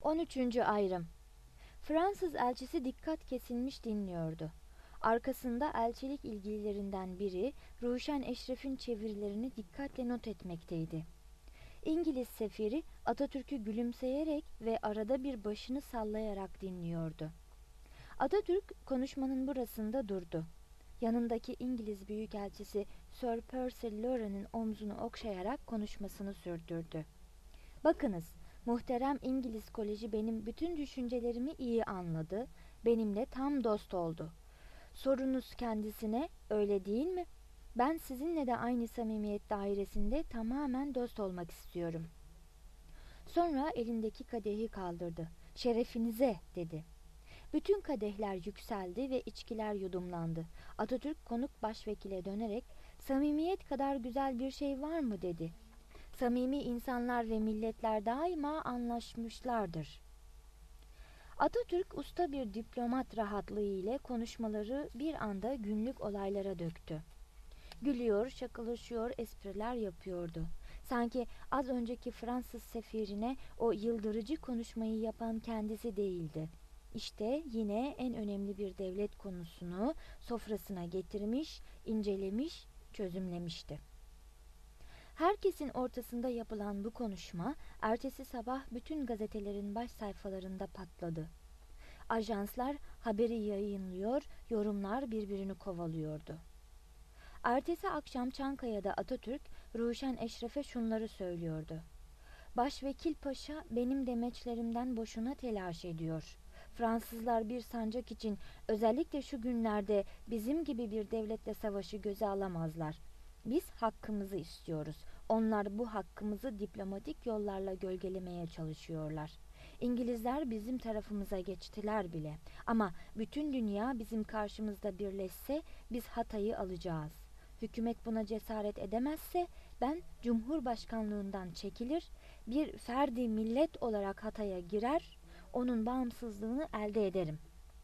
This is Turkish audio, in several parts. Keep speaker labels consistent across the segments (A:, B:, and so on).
A: 13. Ayrım. Fransız elçisi dikkat kesilmiş dinliyordu. Arkasında elçilik ilgililerinden biri Ruşen Eşref'in çevirilerini dikkatle not etmekteydi. İngiliz sefiri Atatürk'ü gülümseyerek ve arada bir başını sallayarak dinliyordu. Atatürk konuşmanın burasında durdu. Yanındaki İngiliz büyükelçisi Sir Percy Lauren'in omzunu okşayarak konuşmasını sürdürdü. "Bakınız, muhterem İngiliz Koleji benim bütün düşüncelerimi iyi anladı, benimle tam dost oldu. Sorunuz kendisine, öyle değil mi? Ben sizinle de aynı samimiyet dairesinde tamamen dost olmak istiyorum." Sonra elindeki kadehi kaldırdı. "Şerefinize," dedi. Bütün kadehler yükseldi ve içkiler yudumlandı. Atatürk konuk başvekile dönerek, "Samimiyet kadar güzel bir şey var mı?" dedi. "Samimi insanlar ve milletler daima anlaşmışlardır." Atatürk usta bir diplomat rahatlığı ile konuşmaları bir anda günlük olaylara döktü. Gülüyor, şakalaşıyor, espriler yapıyordu. Sanki az önceki Fransız sefirine o yıldırıcı konuşmayı yapan kendisi değildi. İşte yine en önemli bir devlet konusunu sofrasına getirmiş, incelemiş, çözümlemişti. Herkesin ortasında yapılan bu konuşma ertesi sabah bütün gazetelerin baş sayfalarında patladı. Ajanslar haberi yayınlıyor, yorumlar birbirini kovalıyordu. Ertesi akşam Çankaya'da Atatürk, Ruşen Eşref'e şunları söylüyordu. "Başvekil Paşa benim demeçlerimden boşuna telaş ediyor. Fransızlar bir sancak için özellikle şu günlerde bizim gibi bir devletle savaşı göze alamazlar. Biz hakkımızı istiyoruz. Onlar bu hakkımızı diplomatik yollarla gölgelemeye çalışıyorlar. İngilizler bizim tarafımıza geçtiler bile. Ama bütün dünya bizim karşımızda birleşse biz Hatay'ı alacağız. Hükümet buna cesaret edemezse ben Cumhurbaşkanlığından çekilir, bir ferdi millet olarak Hatay'a girer, onun bağımsızlığını elde ederim."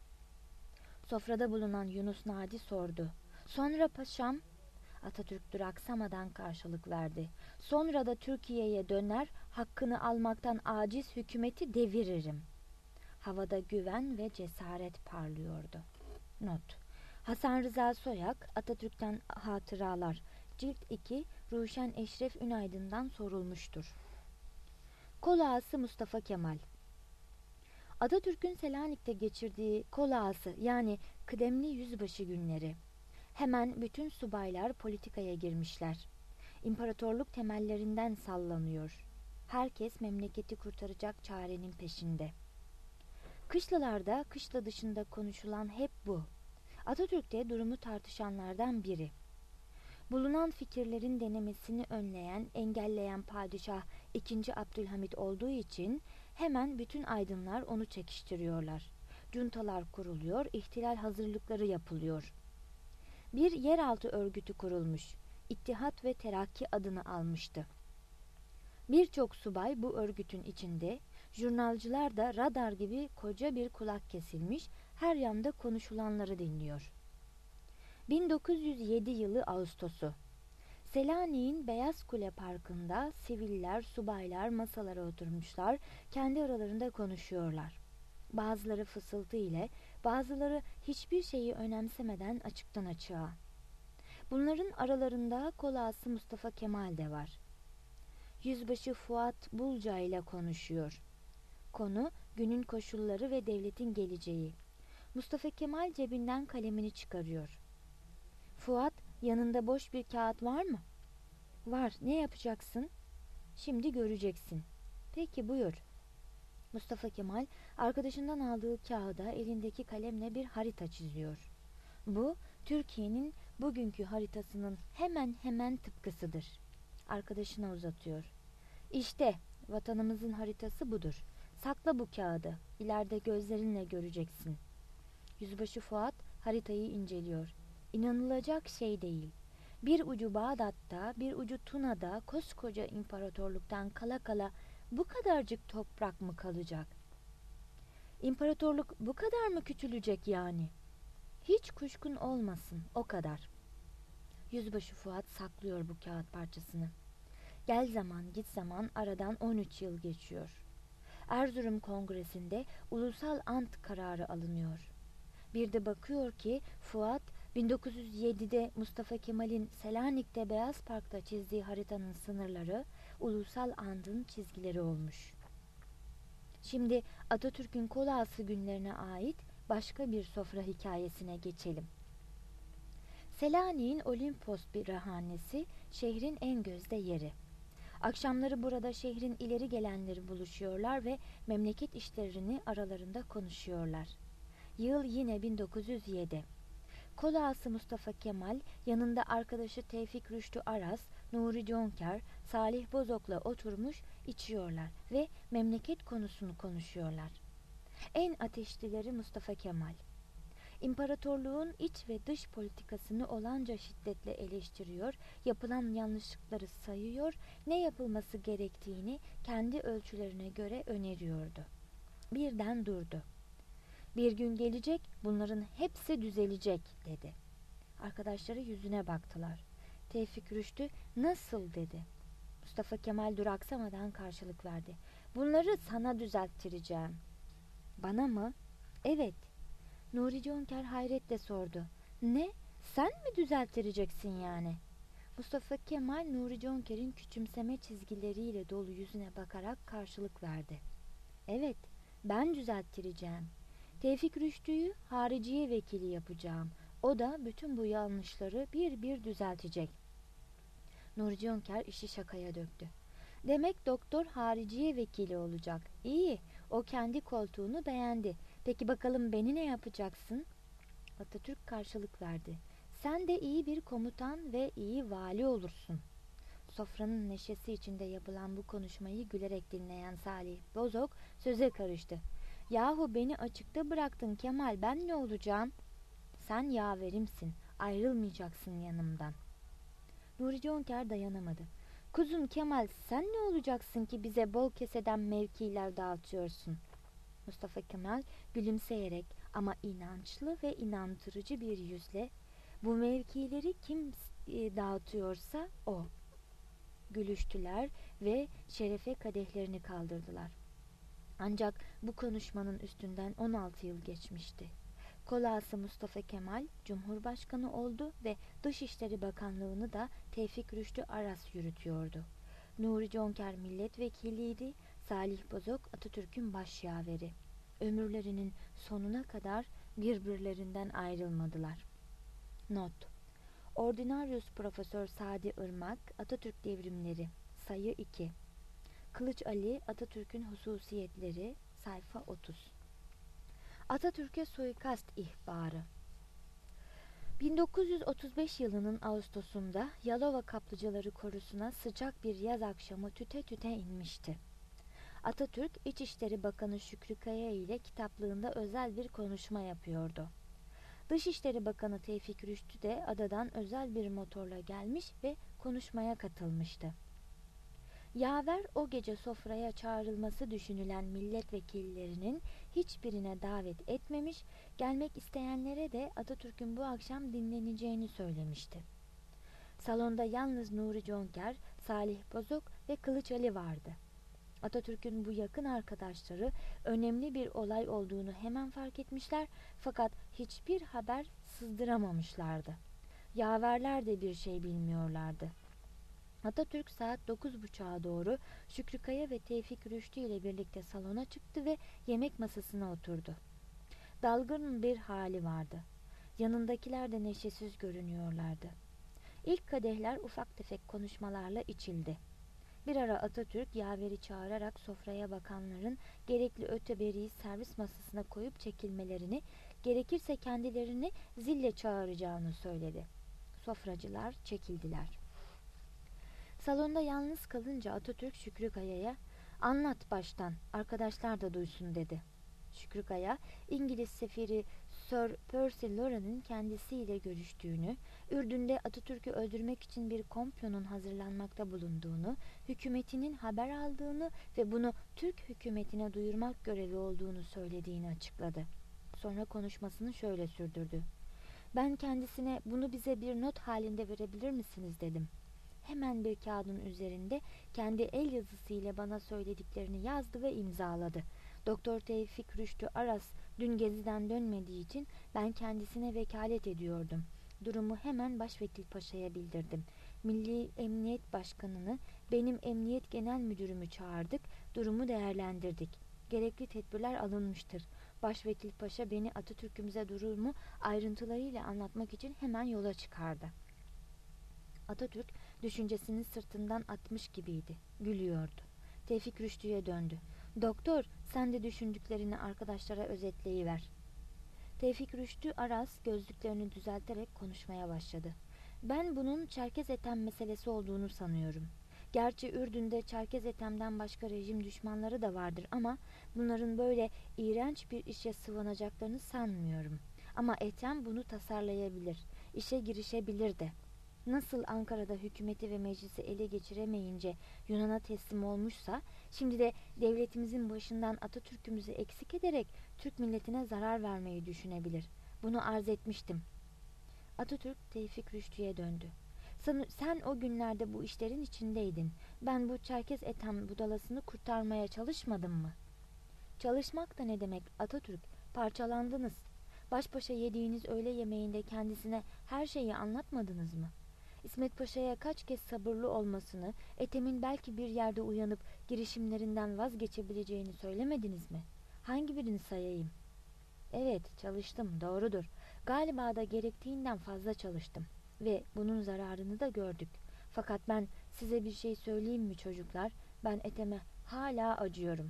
A: Sofrada bulunan Yunus Nadi sordu. "Sonra paşam?" Atatürk duraksamadan karşılık verdi. "Sonra da Türkiye'ye döner, hakkını almaktan aciz hükümeti deviririm." Havada güven ve cesaret parlıyordu. Not: Hasan Rıza Soyak, Atatürk'ten Hatıralar, Cilt 2, Ruşen Eşref Ünaydın'dan sorulmuştur. Kol ağası Mustafa Kemal. Atatürk'ün Selanik'te geçirdiği kol ağası yani kıdemli yüzbaşı günleri. Hemen bütün subaylar politikaya girmişler. İmparatorluk temellerinden sallanıyor. Herkes memleketi kurtaracak çarenin peşinde. Kışlalarda, kışla dışında konuşulan hep bu. Atatürk de durumu tartışanlardan biri. Bulunan fikirlerin denemesini önleyen, engelleyen padişah 2. Abdülhamit olduğu için hemen bütün aydınlar onu çekiştiriyorlar. Cuntalar kuruluyor, ihtilal hazırlıkları yapılıyor. Bir yeraltı örgütü kurulmuş. İttihat ve Terakki adını almıştı. Birçok subay bu örgütün içinde, jurnalcılar da radar gibi koca bir kulak kesilmiş, her yanda konuşulanları dinliyor. 1907 yılı Ağustosu. Selanik'in Beyaz Kule Parkı'nda siviller, subaylar masalara oturmuşlar, kendi aralarında konuşuyorlar. Bazıları fısıltı ile, bazıları hiçbir şeyi önemsemeden açıktan açığa. Bunların aralarında kol ağası Mustafa Kemal de var. Yüzbaşı Fuat Bulca ile konuşuyor. Konu günün koşulları ve devletin geleceği. Mustafa Kemal cebinden kalemini çıkarıyor. "Fuat, yanında boş bir kağıt var mı?" "Var, ne yapacaksın?" "Şimdi göreceksin." "Peki, buyur." Mustafa Kemal arkadaşından aldığı kağıda elindeki kalemle bir harita çiziyor. Bu, Türkiye'nin bugünkü haritasının hemen hemen tıpkısıdır. Arkadaşına uzatıyor. "İşte vatanımızın haritası budur. Sakla bu kağıdı. İleride gözlerinle göreceksin." Yüzbaşı Fuat haritayı inceliyor. İnanılacak şey değil. Bir ucu Bağdat'ta, bir ucu Tuna'da koskoca imparatorluktan kala kala bu kadarcık toprak mı kalacak? İmparatorluk bu kadar mı küçülecek yani? Hiç kuşkun olmasın, o kadar. Yüzbaşı Fuat saklıyor bu kağıt parçasını. Gel zaman git zaman aradan 13 yıl geçiyor. Erzurum Kongresi'nde ulusal ant kararı alınıyor. Bir de bakıyor ki Fuat 1907'de Mustafa Kemal'in Selanik'te Beyaz Park'ta çizdiği haritanın sınırları ulusal andın çizgileri olmuş. Şimdi Atatürk'ün kol ağası günlerine ait başka bir sofra hikayesine geçelim. Selanik'in Olimpos bir rahanesi şehrin en gözde yeri. Akşamları burada şehrin ileri gelenleri buluşuyorlar ve memleket işlerini aralarında konuşuyorlar. Yıl yine 1907. Kol ağası Mustafa Kemal yanında arkadaşı Tevfik Rüştü Aras, Nuri Conker, Salih Bozok'la oturmuş içiyorlar ve memleket konusunu konuşuyorlar. En ateşlileri Mustafa Kemal. İmparatorluğun iç ve dış politikasını olanca şiddetle eleştiriyor, yapılan yanlışlıkları sayıyor, ne yapılması gerektiğini kendi ölçülerine göre öneriyordu. Birden durdu. Bir gün gelecek, bunların hepsi düzelecek dedi. Arkadaşları yüzüne baktılar. Tevfik Rüştü nasıl dedi. Mustafa Kemal duraksamadan karşılık verdi. Bunları sana düzelttireceğim. Bana mı? Evet. Nuri Conker hayretle sordu. Ne? Sen mi düzelttireceksin yani? Mustafa Kemal Nuri Conker'in küçümseme çizgileriyle dolu yüzüne bakarak karşılık verdi. Evet, ben düzelttireceğim. Tevfik Rüştü'yü hariciye vekili yapacağım. O da bütün bu yanlışları bir bir düzeltecek. Nuri Conker işi şakaya döktü. Demek doktor hariciye vekili olacak. İyi, o kendi koltuğunu beğendi. Peki bakalım beni ne yapacaksın? Atatürk karşılık verdi. Sen de iyi bir komutan ve iyi vali olursun. Sofranın neşesi içinde yapılan bu konuşmayı gülerek dinleyen Salih Bozok söze karıştı. Yahu beni açıkta bıraktın Kemal, ben ne olacağım? Sen yaverimsin, ayrılmayacaksın yanımdan. Nuri Conker dayanamadı. Kuzum Kemal, sen ne olacaksın ki bize bol keseden mevkiler dağıtıyorsun? Mustafa Kemal gülümseyerek ama inançlı ve inandırıcı bir yüzle, bu mevkileri kim dağıtıyorsa o. Gülüştüler ve şerefe kadehlerini kaldırdılar. Ancak bu konuşmanın üstünden 16 yıl geçmişti. Kol ağası Mustafa Kemal Cumhurbaşkanı oldu ve Dışişleri Bakanlığını da Tevfik Rüştü Aras yürütüyordu. Nuri Conker milletvekiliydi, Salih Bozok Atatürk'ün başyaveri. Ömürlerinin sonuna kadar birbirlerinden ayrılmadılar. Not: Ordinarius Profesör Sadi Irmak, Atatürk Devrimleri, Sayı 2. Kılıç Ali, Atatürk'ün Hususiyetleri, sayfa 30. Atatürk'e suikast ihbarı. 1935 yılının Ağustos'unda Yalova Kaplıcaları Korusu'na sıcak bir yaz akşamı tüte tüte inmişti. Atatürk, İçişleri Bakanı Şükrü Kaya ile kitaplığında özel bir konuşma yapıyordu. Dışişleri Bakanı Tevfik Rüştü de adadan özel bir motorla gelmiş ve konuşmaya katılmıştı. Yaver o gece sofraya çağrılması düşünülen milletvekillerinin hiçbirine davet etmemiş, gelmek isteyenlere de Atatürk'ün bu akşam dinleneceğini söylemişti. Salonda yalnız Nuri Conker, Salih Bozok ve Kılıç Ali vardı. Atatürk'ün bu yakın arkadaşları önemli bir olay olduğunu hemen fark etmişler, fakat hiçbir haber sızdıramamışlardı. Yaverler de bir şey bilmiyorlardı. Atatürk saat 9.30'a doğru Şükrü Kaya ve Tevfik Rüştü ile birlikte salona çıktı ve yemek masasına oturdu. Dalgın bir hali vardı. Yanındakiler de neşesiz görünüyorlardı. İlk kadehler ufak tefek konuşmalarla içildi. Bir ara Atatürk yaveri çağırarak sofraya bakanların gerekli öteberiyi servis masasına koyup çekilmelerini, gerekirse kendilerini zille çağıracağını söyledi. Sofracılar çekildiler. Salonda yalnız kalınca Atatürk Şükrü Kaya'ya "Anlat baştan, arkadaşlar da duysun." dedi. Şükrü Kaya, İngiliz sefiri Sir Percy Lauren'ın kendisiyle görüştüğünü, Ürdün'de Atatürk'ü öldürmek için bir komplonun hazırlanmakta bulunduğunu, hükümetinin haber aldığını ve bunu Türk hükümetine duyurmak görevi olduğunu söylediğini açıkladı. Sonra konuşmasını şöyle sürdürdü. "Ben kendisine bunu bize bir not halinde verebilir misiniz dedim. hemen bir kağıdın üzerinde kendi el yazısıyla bana söylediklerini yazdı ve imzaladı. Doktor Tevfik Rüştü Aras dün geziden dönmediği için ben kendisine vekalet ediyordum. Durumu hemen Başvekil Paşa'ya bildirdim. Milli Emniyet Başkanı'nı, benim Emniyet Genel Müdürümü çağırdık, durumu değerlendirdik. Gerekli tedbirler alınmıştır. Başvekil Paşa beni Atatürk'ümüze durumu ayrıntılarıyla anlatmak için hemen yola çıkardı. Atatürk düşüncesini sırtından atmış gibiydi. Gülüyordu. Tevfik Rüştü'ye döndü. Doktor, sen de düşündüklerini arkadaşlara özetleyiver. Tevfik Rüştü Aras gözlüklerini düzelterek konuşmaya başladı. Ben bunun Çerkez Ethem meselesi olduğunu sanıyorum. Gerçi Ürdün'de Çerkez Ethem'den başka rejim düşmanları da vardır ama bunların böyle iğrenç bir işe sıvanacaklarını sanmıyorum. Ama Ethem bunu tasarlayabilir, işe girişebilir de. Nasıl Ankara'da hükümeti ve meclisi ele geçiremeyince Yunan'a teslim olmuşsa, şimdi de devletimizin başından Atatürk'ümüzü eksik ederek Türk milletine zarar vermeyi düşünebilir. Bunu arz etmiştim. Atatürk Tevfik Rüştü'ye döndü. Sen o günlerde bu işlerin içindeydin. Ben bu Çerkez Ethem budalasını kurtarmaya çalışmadım mı? Çalışmak da ne demek Atatürk? Parçalandınız. Baş başa yediğiniz öğle yemeğinde kendisine her şeyi anlatmadınız mı? İsmet Paşa'ya kaç kez sabırlı olmasını, Ethem'in belki bir yerde uyanıp girişimlerinden vazgeçebileceğini söylemediniz mi? Hangi birini sayayım? Evet, çalıştım, doğrudur. Galiba da gerektiğinden fazla çalıştım ve bunun zararını da gördük. Fakat ben size bir şey söyleyeyim mi çocuklar? Ben Ethem'e hala acıyorum.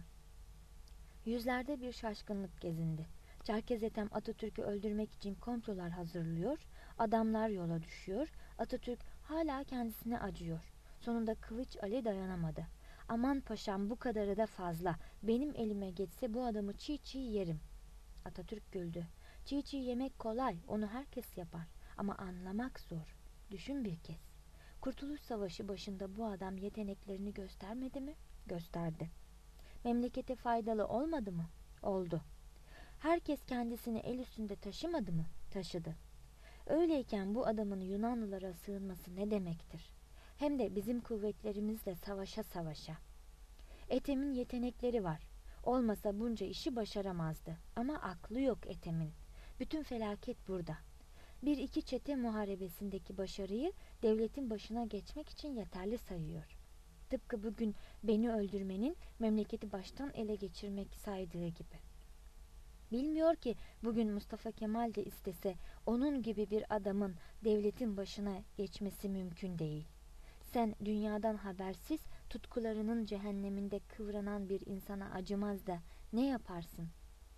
A: Yüzlerde bir şaşkınlık gezindi. Çerkez Ethem Atatürk'ü öldürmek için komplolar hazırlıyor, adamlar yola düşüyor, Atatürk hala kendisine acıyor. Sonunda Kılıç Ali dayanamadı. Aman paşam, bu kadarı da fazla. Benim elime geçse bu adamı çiğ çiğ yerim. Atatürk güldü. Çiğ çiğ yemek kolay, onu herkes yapar. Ama anlamak zor. Düşün bir kez. Kurtuluş Savaşı başında bu adam yeteneklerini göstermedi mi? Gösterdi. Memlekete faydalı olmadı mı? Oldu. Herkes kendisini el üstünde taşımadı mı? Taşıdı. Öyleyken bu adamın Yunanlılara sığınması ne demektir? Hem de bizim kuvvetlerimizle savaşa savaşa. Ethem'in yetenekleri var. Olmasa bunca işi başaramazdı. Ama aklı yok Ethem'in. Bütün felaket burada. Bir iki çete muharebesindeki başarıyı devletin başına geçmek için yeterli sayıyor. Tıpkı bugün beni öldürmenin memleketi baştan ele geçirmek saydığı gibi. Bilmiyor ki bugün Mustafa Kemal de istese onun gibi bir adamın devletin başına geçmesi mümkün değil. Sen dünyadan habersiz tutkularının cehenneminde kıvranan bir insana acımaz da ne yaparsın?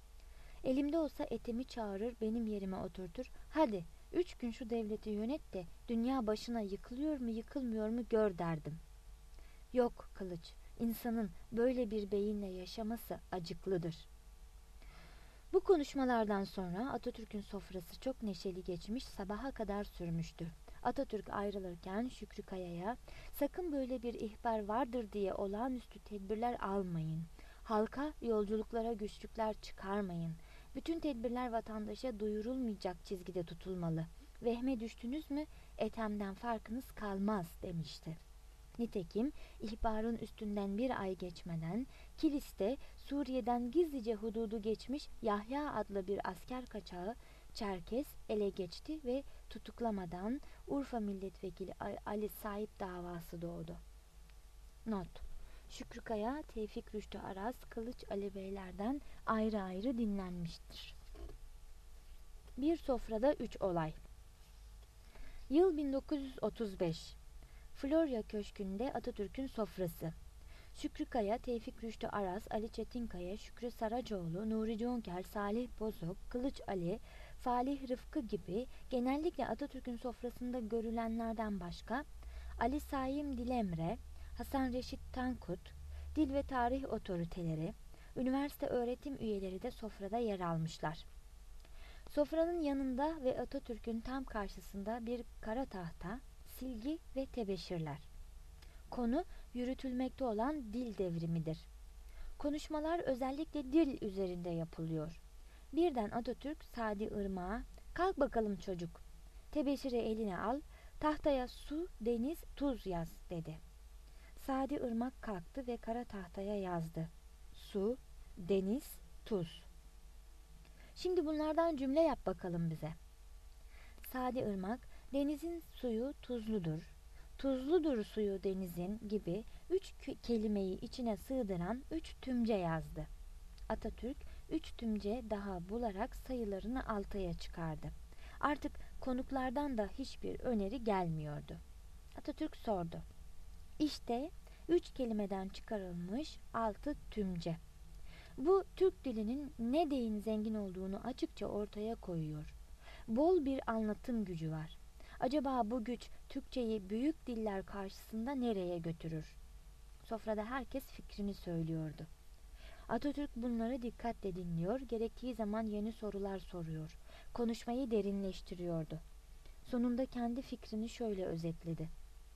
A: Elimde olsa Ethem'i çağırır, benim yerime oturtur. Hadi 3 gün şu devleti yönet de dünya başına yıkılıyor mu yıkılmıyor mu gör derdim. Yok Kılıç, insanın böyle bir beyinle yaşaması acıklıdır. Bu konuşmalardan sonra Atatürk'ün sofrası çok neşeli geçmiş, sabaha kadar sürmüştü. Atatürk ayrılırken Şükrü Kaya'ya sakın böyle bir ihbar vardır diye olağanüstü tedbirler almayın. Halka yolculuklara güçlükler çıkarmayın. Bütün tedbirler vatandaşa duyurulmayacak çizgide tutulmalı. Vehme düştünüz mü Ethem'den farkınız kalmaz demişti. Nitekim ihbarın üstünden bir ay geçmeden Kilis'te Suriye'den gizlice hududu geçmiş Yahya adlı bir asker kaçağı Çerkes ele geçti ve tutuklamadan Urfa Milletvekili Ali Saip davası doğdu. Not: Şükrü Kaya, Tevfik Rüştü Aras, Kılıç Ali Beylerden ayrı ayrı dinlenmiştir. Bir sofrada 3 olay. Yıl 1935. Florya Köşkü'nde Atatürk'ün sofrası. Şükrü Kaya, Tevfik Rüştü Aras, Ali Çetinkaya, Şükrü Saracoğlu, Nuri Conker, Salih Bozok, Kılıç Ali, Falih Rıfkı gibi genellikle Atatürk'ün sofrasında görülenlerden başka Ali Saim Dilemre, Hasan Reşit Tankut, dil ve tarih otoriteleri, üniversite öğretim üyeleri de sofrada yer almışlar. Sofranın yanında ve Atatürk'ün tam karşısında bir kara tahta, silgi ve tebeşirler. Konu yürütülmekte olan dil devrimidir. Konuşmalar özellikle dil üzerinde yapılıyor. Birden Atatürk Sadi Irmak'a "Kalk bakalım çocuk. Tebeşiri eline al, Tahtaya su, deniz, tuz yaz dedi. Sadi Irmak kalktı ve kara tahtaya yazdı. Su, deniz, tuz. Şimdi bunlardan cümle yap bakalım bize. Sadi Irmak, denizin suyu tuzludur, tuzludur suyu denizin gibi 3 kelimeyi içine sığdıran 3 tümce yazdı. Atatürk 3 tümce daha bularak sayılarını 6'ya çıkardı. Artık konuklardan da hiçbir öneri gelmiyordu. Atatürk sordu. İşte 3 kelimeden çıkarılmış 6 tümce. Bu Türk dilinin ne deyin zengin olduğunu açıkça ortaya koyuyor. Bol bir anlatım gücü var. Acaba bu güç Türkçeyi büyük diller karşısında nereye götürür? Sofrada herkes fikrini söylüyordu. Atatürk bunları dikkatle dinliyor, gerektiği zaman yeni sorular soruyor. Konuşmayı derinleştiriyordu. Sonunda kendi fikrini şöyle özetledi.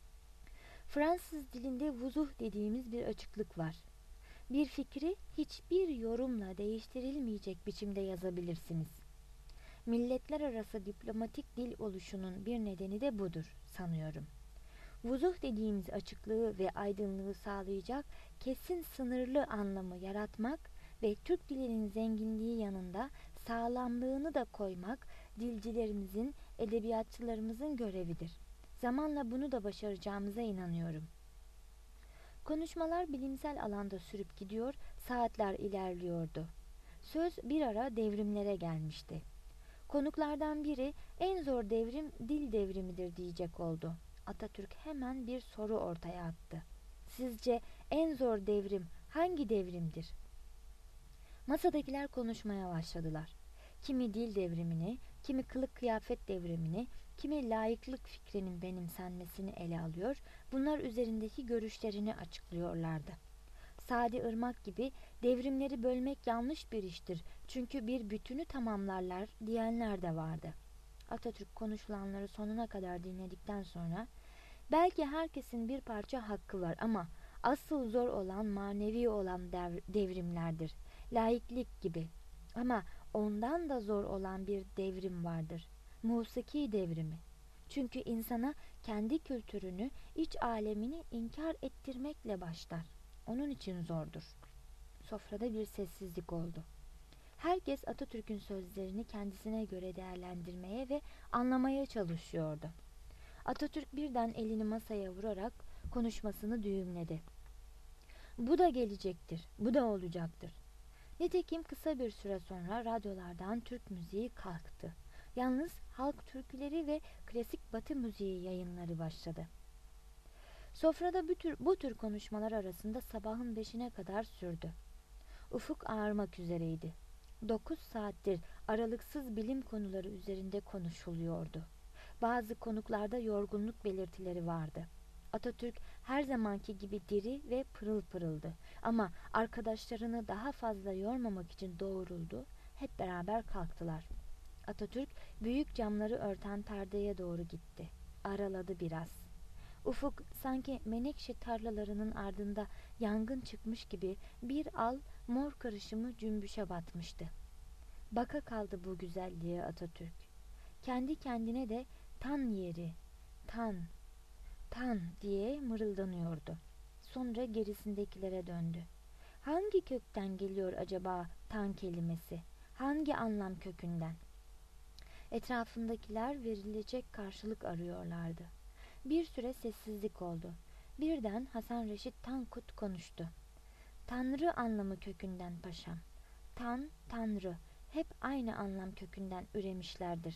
A: Fransız dilinde vuzuh dediğimiz bir açıklık var. Bir fikri hiçbir yorumla değiştirilmeyecek biçimde yazabilirsiniz. Milletler arası diplomatik dil oluşunun bir nedeni de budur sanıyorum. Vuzuh dediğimiz açıklığı ve aydınlığı sağlayacak kesin sınırlı anlamı yaratmak ve Türk dilinin zenginliği yanında sağlamlığını da koymak dilcilerimizin, edebiyatçılarımızın görevidir. Zamanla bunu da başaracağımıza inanıyorum. Konuşmalar bilimsel alanda sürüp gidiyor, saatler ilerliyordu. Söz bir ara devrimlere gelmişti. Konuklardan biri en zor devrim dil devrimidir diyecek oldu. Atatürk hemen bir soru ortaya attı. Sizce en zor devrim hangi devrimdir? Masadakiler konuşmaya başladılar. Kimi dil devrimini, kimi kılık kıyafet devrimini, kimi laiklik fikrinin benimsenmesini ele alıyor, bunlar üzerindeki görüşlerini açıklıyorlardı. Sadi Irmak gibi devrimleri bölmek yanlış bir iştir çünkü bir bütünü tamamlarlar diyenler de vardı. Atatürk konuşulanları sonuna kadar dinledikten sonra belki herkesin bir parça hakkı var ama asıl zor olan manevi olan devrimlerdir. Laiklik gibi. Ama ondan da zor olan bir devrim vardır. Musiki devrimi. Çünkü insana kendi kültürünü, iç alemini inkar ettirmekle başlar. Onun için zordur. Sofrada bir sessizlik oldu. Herkes Atatürk'ün sözlerini kendisine göre değerlendirmeye ve anlamaya çalışıyordu. Atatürk birden elini masaya vurarak konuşmasını düğümledi. Bu da gelecektir, bu da olacaktır. Nitekim kısa bir süre sonra radyolardan Türk müziği kalktı. Yalnız halk türküleri ve klasik batı müziği yayınları başladı. Sofrada bu tür konuşmalar arasında sabahın 5'ine kadar sürdü. Ufuk ağarmak üzereydi. 9 saattir aralıksız bilim konuları üzerinde konuşuluyordu. Bazı konuklarda yorgunluk belirtileri vardı. Atatürk her zamanki gibi diri ve pırıl pırıldı. Ama arkadaşlarını daha fazla yormamak için doğruldu. Hep beraber kalktılar. Atatürk büyük camları örten perdeye doğru gitti. Araladı biraz. Ufuk sanki menekşe tarlalarının ardında yangın çıkmış gibi bir al mor karışımı cümbüşe batmıştı. Baka kaldı bu güzelliğe Atatürk. Kendi kendine de tan yeri, tan, tan diye mırıldanıyordu. Sonra gerisindekilere döndü. Hangi kökten geliyor acaba tan kelimesi? Hangi anlam kökünden? Etrafındakiler verilecek karşılık arıyorlardı. Bir süre sessizlik oldu. Birden Hasan Reşit Tankut konuştu. Tanrı anlamı kökünden paşam. Tan, tanrı. Hep aynı anlam kökünden üremişlerdir.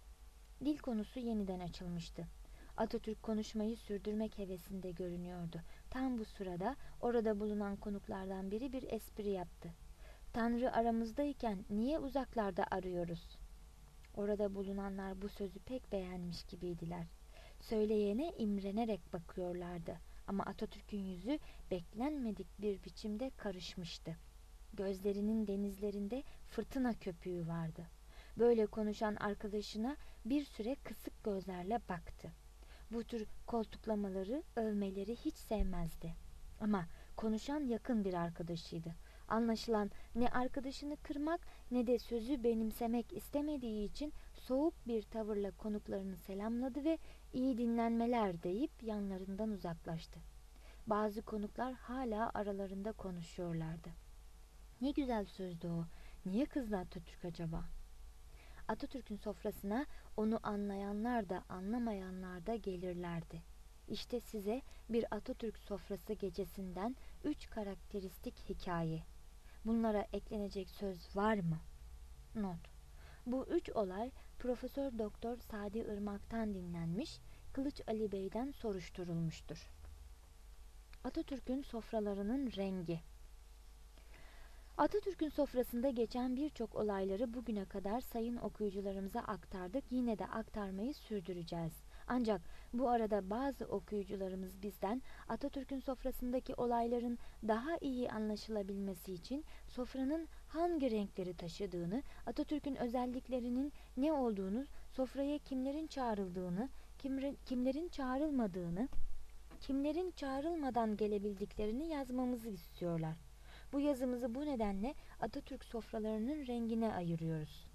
A: Dil konusu yeniden açılmıştı. Atatürk konuşmayı sürdürmek hevesinde görünüyordu. Tam bu sırada orada bulunan konuklardan biri bir espri yaptı. Tanrı aramızdayken niye uzaklarda arıyoruz? Orada bulunanlar bu sözü pek beğenmiş gibiydiler. Söyleyene imrenerek bakıyorlardı. Ama Atatürk'ün yüzü beklenmedik bir biçimde karışmıştı. Gözlerinin denizlerinde fırtına köpüğü vardı. Böyle konuşan arkadaşına bir süre kısık gözlerle baktı. Bu tür koltuklamaları, övmeleri hiç sevmezdi. Ama konuşan yakın bir arkadaşıydı. Anlaşılan ne arkadaşını kırmak ne de sözü benimsemek istemediği için soğuk bir tavırla konuklarını selamladı ve İyi dinlenmeler deyip yanlarından uzaklaştı. Bazı konuklar hala aralarında konuşuyorlardı. Ne güzel sözdü o. Niye kızdı Atatürk acaba? Atatürk'ün sofrasına onu anlayanlar da anlamayanlar da gelirlerdi. İşte size bir Atatürk sofrası gecesinden 3 karakteristik hikaye. Bunlara eklenecek söz var mı? Not: Bu 3 olay Profesör Doktor Sadi Irmak'tan dinlenmiş, Kılıç Ali Bey'den soruşturulmuştur. Atatürk'ün sofralarının rengi. Atatürk'ün sofrasında geçen birçok olayları bugüne kadar sayın okuyucularımıza aktardık, yine de aktarmayı sürdüreceğiz. Ancak bu arada bazı okuyucularımız bizden Atatürk'ün sofrasındaki olayların daha iyi anlaşılabilmesi için sofranın hangi renkleri taşıdığını, Atatürk'ün özelliklerinin ne olduğunu, sofraya kimlerin çağrıldığını, kimlerin çağrılmadığını, kimlerin çağrılmadan gelebildiklerini yazmamızı istiyorlar. Bu yazımızı bu nedenle Atatürk sofralarının rengine ayırıyoruz.